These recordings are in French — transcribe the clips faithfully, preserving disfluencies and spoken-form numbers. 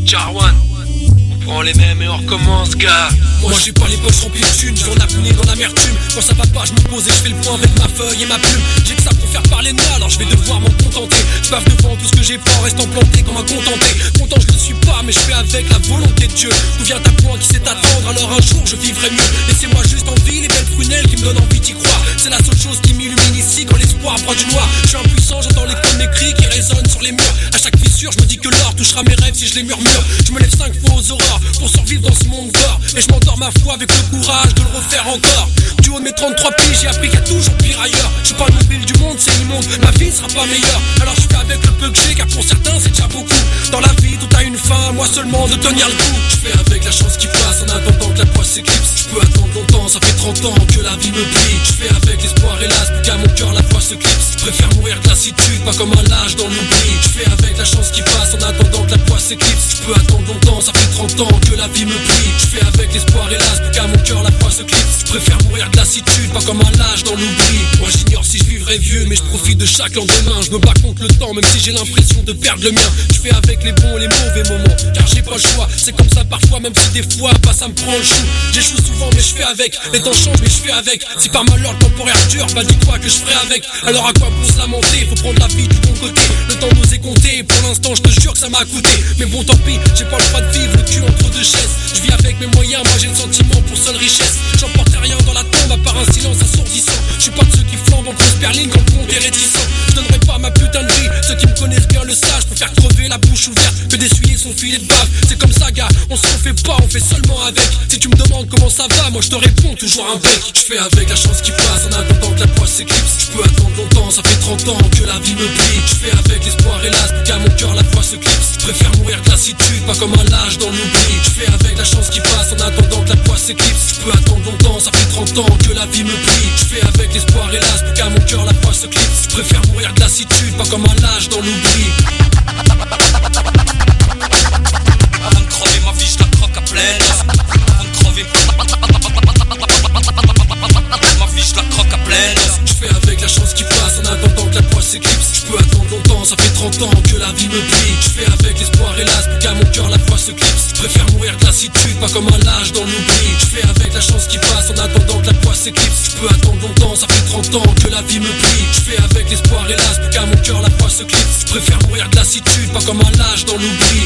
Jarwan, on prend les mêmes et on recommence, gars. Moi j'ai pas les poches remplies de thunes, j'en apnée dans l'amertume. Quand ça va pas, je me pose et je fais le point avec ma feuille et ma plume. J'ai que ça pour faire parler de moi, alors je vais devoir m'en contenter. Je bave devant tout ce que j'ai pas en restant planté comme un contenté. Content je ne suis pas, mais je fais avec la volonté de Dieu. D'où vient ta point qui sait attendre, alors un jour je vivrai mieux. Laissez-moi juste en vie les belles prunelles qui me donnent envie d'y croire. C'est la seule chose qui m'illumine ici quand l'espoir prend du noir. Je suis impuissant, j'entends les coups de mes cris qui résonnent sur les murs. À chaque fissure, je me dis que l'or touchera mes rêves si je les murmure. Je me lève cinq fois aux aurores pour survivre dans ce monde d'or. Et je m'endors ma foi avec le courage de le refaire encore. Du haut de mes trente-trois piges, j'ai appris qu'il y a toujours pire ailleurs. Je suis pas le mobile du monde, c'est immonde, ma vie sera pas meilleure. Alors je fais avec le peu que j'ai, car pour certains c'est déjà beaucoup. Dans la vie tout a une fin, moi seulement de tenir le coup. Je fais avec la chance qui passe en attendant que la poisse s'éclipse. Je peux attendre longtemps, ça fait trente ans que la vie me plie. Je fais avec l'espoir hélas, pour qu'à mon cœur la foi se clipse. Je préfère mourir de lassitude, pas comme un lâche dans l'oubli. Je fais avec la chance qui passe en attendant que la poisse s'éclipse. Je peux attendre longtemps, ça fait trente ans que la vie me plie. Je fais avec l'espoir hélas, pour qu'à mon cœur la foi se clipse. Je préfère mourir de lassitude, pas comme un lâche dans l'oubli. Moi j'ignore si je vivrai vieux, mais je profite de chaque lendemain. Je me bats contre le temps, même si j'ai l'impression de perdre le mien. Je fais avec les bons et les mauvais moments, car j'ai pas le choix. C'est comme ça parfois, même si des fois, bah ça me prend le chou. J'échoue souvent, mais je fais avec. Les temps changent, mais je fais avec. Si par malheur le temporaire dure, bah dis-toi que je ferai avec. Alors à quoi bon se lamenter? Faut prendre la vie du bon côté. Le temps nous est compté, pour l'instant je te jure que ça m'a coûté. Mais bon tant pis, j'ai pas le droit de vivre le cul entre deux chaises. Je vis avec mes moyens, moi j'ai le sentiment pour seule richesse. J'emporterai rien dans la tombe à part un silence assourdissant. Je suis pas de ceux qui flambent en grosse berline quand le monde est réticent. Je donnerai pas ma putain de vie, ceux qui me connaissent bien le savent. Je préfère crever la bouche ouverte que d'essuyer son filet de bave. C'est comme ça gars, on s'en fait pas, on fait seulement avec. Si tu me demandes comment ça va, moi je te réponds toujours un bec. Je fais avec la chance qui passe en attendant que la poisse s'éclipse. Je peux attendre longtemps, ça fait trente ans que la vie me plie. Je fais avec l'espoir hélas, pour qu'à mon cœur la foi se clipse. Je préfère mourir de lassitude, pas comme un lâche dans l'oubli. Je fais avec la chance qui passe en attendant que la poisse s'éclipse. Je peux attendre longtemps, ça fait trente ans que la vie me plie. Je fais avec l'espoir hélas, pour qu'à mon cœur la foi se clipse. Je préfère mourir de lassitude, pas comme un lâche dans l'oubli. Avant de crever ma vie, je la croque à pleine. Avant de crever ma vie, je la croque à pleine. Je fais avec la chance qui passe en attendant que la poisse s'éclipse. Je peux attendre longtemps, ça fait trente ans que la vie me plie. Je fais avec l'espoir hélas, pour qu'à mon cœur la foi se clipse. Je préfère mourir de lassitude, pas comme un lâche dans l'oubli. Je fais avec la chance qui passe en attendant que la poisse s'éclipse. Je peux attendre longtemps, ça fait trente ans que la vie me plie. Je fais avec l'espoir hélas, pour qu'à mon cœur la foi se clipse. Je préfère mourir de lassitude, pas comme un lâche dans l'oubli.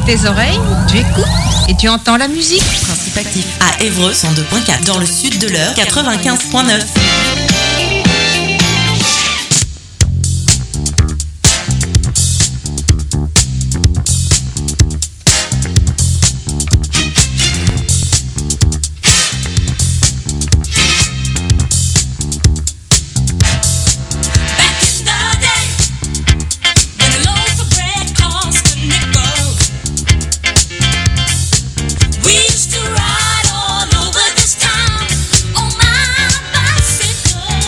tes oreilles, tu écoutes et tu entends la musique. Principe actif à Évreux cent deux point quatre, dans le sud de l'Eure quatre-vingt-quinze point neuf. We used to ride all over this town on my bicycle.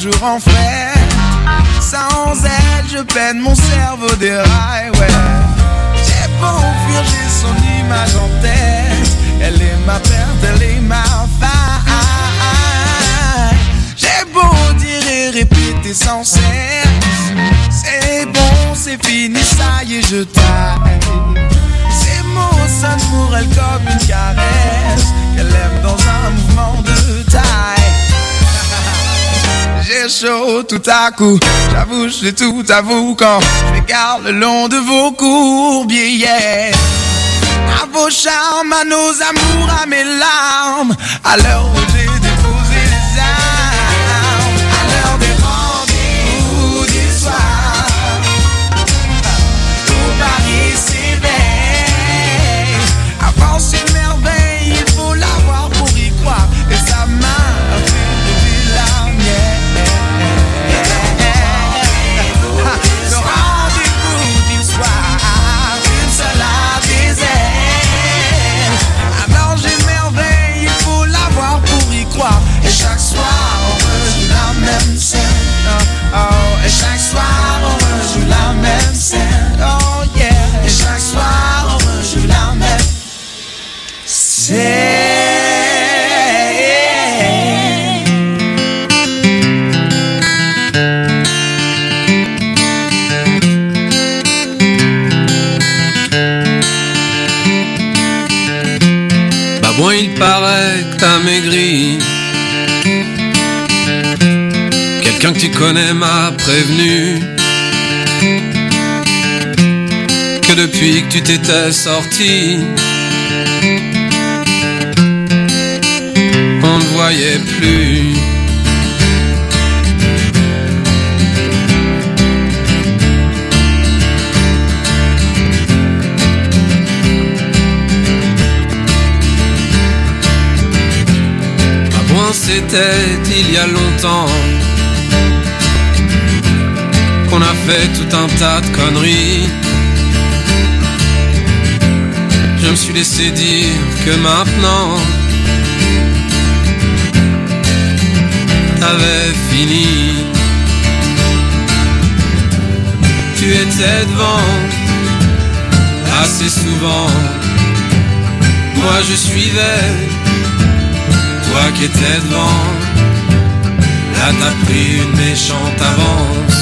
toujours en frais. Sans elle, je peine, mon cerveau déraille, ouais. J'ai beau fuir, j'ai son image en tête. Elle est ma perte, elle est ma faille. J'ai beau dire et répéter sans cesse. C'est bon, c'est fini, ça y est, je taille. Ces mots sonnent pour elle comme une caresse qu'elle aime dans un mouvement de taille. J'ai chaud tout à coup, j'avoue, je tout avoue quand je m'égare le long de vos courbiers, yeah. À vos charmes, à nos amours, à mes larmes, à l'heure où j'ai déposé les armes, à l'heure des rendez-vous du soir, où Paris s'éveille, avance une merveille, il faut l'avoir pour y croire, et sa main a fait lever la mienne. Le rendez-vous du soir, une seule à des ailes, alors j'ai merveille, il faut l'avoir pour y croire, et chaque soir on rejoue la même scène, oh, oh, et chaque soir on rejoue la même scène, oh yeah, et chaque soir on rejoue la même scène. Bon, il paraît que t'as maigri. Quelqu'un que tu connais m'a prévenu que depuis que tu t'étais sorti, on ne voyait plus. C'était il y a longtemps qu'on a fait tout un tas de conneries. Je me suis laissé dire que maintenant t'avais fini. Tu étais devant assez souvent, moi je suivais. Toi qui étais devant, là t'as pris une méchante avance.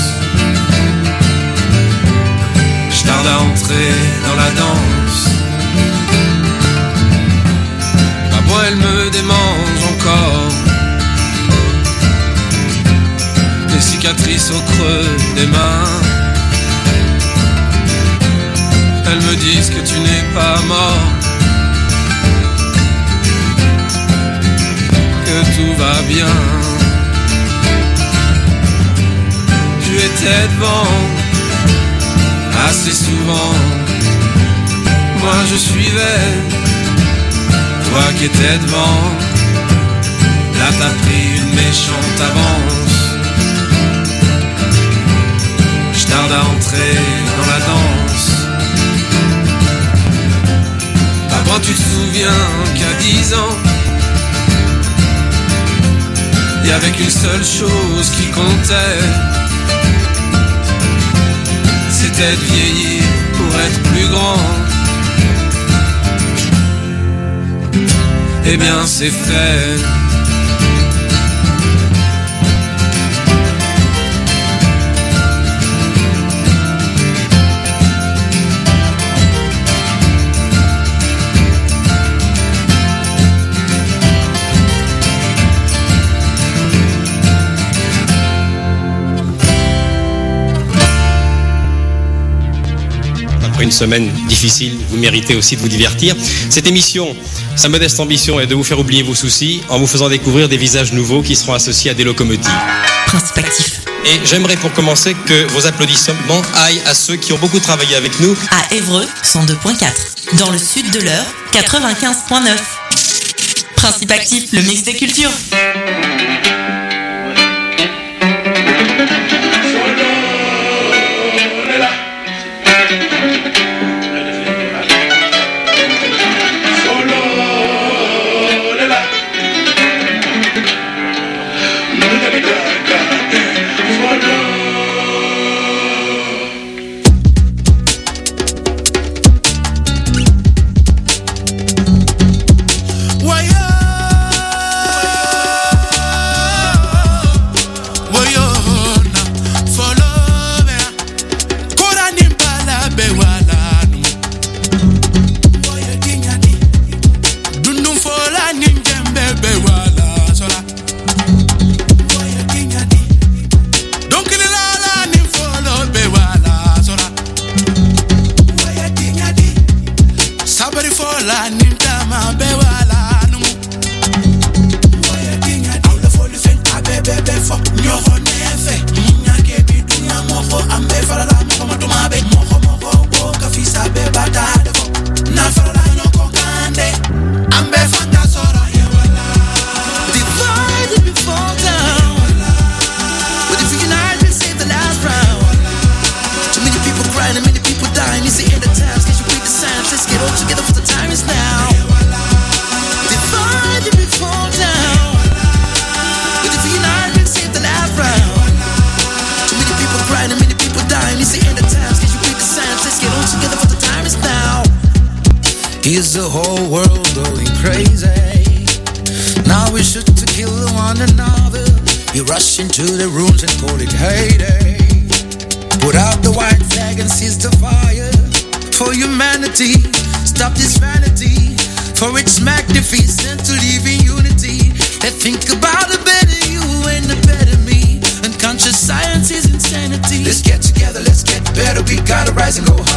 Je tarde à entrer dans la danse. Ma voix elle me démange encore. Des cicatrices au creux des mains. Elles me disent que tu n'es pas mort, que tout va bien. Tu étais devant assez souvent, moi je suivais. Toi qui étais devant, là t'as pris une méchante avance. Je tarde à entrer dans la danse. Avant tu te souviens qu'à dix ans il y avait qu'une seule chose qui comptait, c'était de vieillir pour être plus grand. Eh bien c'est fait. Une semaine difficile, vous méritez aussi de vous divertir. Cette émission, sa modeste ambition est de vous faire oublier vos soucis en vous faisant découvrir des visages nouveaux qui seront associés à des locomotives. Principe actif. Et j'aimerais pour commencer que vos applaudissements aillent à ceux qui ont beaucoup travaillé avec nous. À Évreux, cent deux point quatre. Dans le sud de l'Eure, quatre-vingt-quinze point neuf. Principe actif, le mix des cultures. Solo, Is the whole world going crazy? Now we shoot to kill one another. You rush into the rooms and call it heyday. Put out the white flag and seize the fire. For humanity, stop this vanity. For its magnificent to live in unity. Let's think about a better you and a better me. Unconscious science is insanity. Let's get together, let's get better. We gotta rise and go home.